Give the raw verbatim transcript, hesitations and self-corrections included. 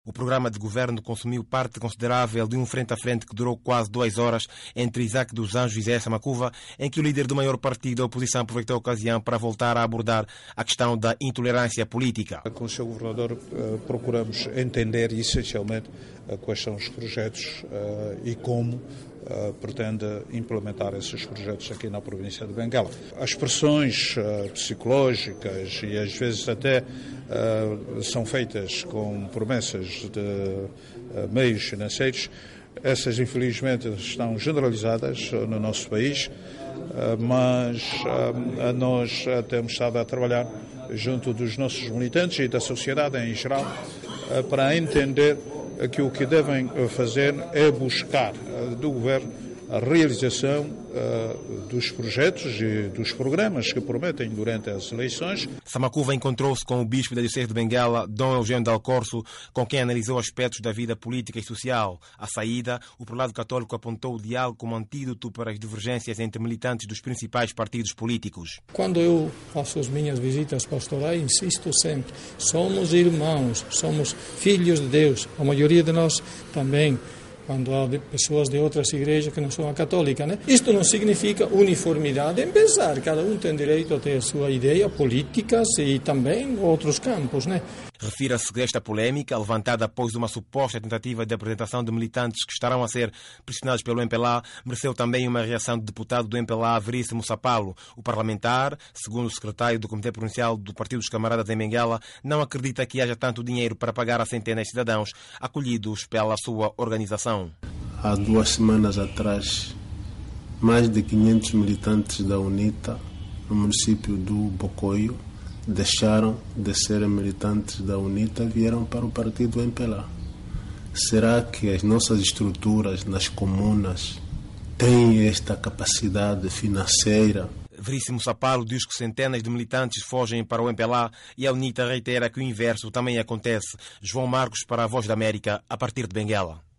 O programa de governo consumiu parte considerável de um frente-a-frente que durou quase duas horas entre Isaac dos Anjos e Zé Samakuva, em que o líder do maior partido da oposição aproveitou a ocasião para voltar a abordar a questão da intolerância política. Com o senhor Governador procuramos entender essencialmente quais são os projetos e como pretende implementar esses projetos aqui na província de Benguela. As expressões psicológicas e às vezes até são feitas com promessas de meios financeiros, essas infelizmente estão generalizadas no nosso país, mas nós temos estado a trabalhar junto dos nossos militantes e da sociedade em geral para entender que o que devem fazer é buscar do governo a realização uh, dos projetos e dos programas que prometem durante as eleições. Samakuva encontrou-se com o bispo da Diocese de Benguela, Dom Eugênio Dal Corso, com quem analisou aspectos da vida política e social. À saída, o prelado católico apontou o diálogo como antídoto para as divergências entre militantes dos principais partidos políticos. Quando eu faço as minhas visitas pastorais, insisto sempre, somos irmãos, somos filhos de Deus. A maioria de nós também, quando há pessoas de outras igrejas que não são a católica, né? Isto não significa uniformidade em pensar. Cada um tem direito a ter a sua ideia, políticas e também outros campos, né? Refira-se que esta polémica, levantada após uma suposta tentativa de apresentação de militantes que estarão a ser pressionados pelo M P L A, mereceu também uma reação do deputado do M P L A, Veríssimo Sapalo. O parlamentar, segundo o secretário do Comitê Provincial do Partido dos Camaradas em Benguela, não acredita que haja tanto dinheiro para pagar a centenas de cidadãos acolhidos pela sua organização. Há duas semanas atrás, mais de quinhentos militantes da UNITA, no município do Bocoio, deixaram de ser militantes da UNITA e vieram para o partido M P L A. Será que as nossas estruturas nas comunas têm esta capacidade financeira? Veríssimo Sapalo diz que centenas de militantes fogem para o M P L A e a UNITA reitera que o inverso também acontece. João Marcos para a Voz da América, a partir de Benguela.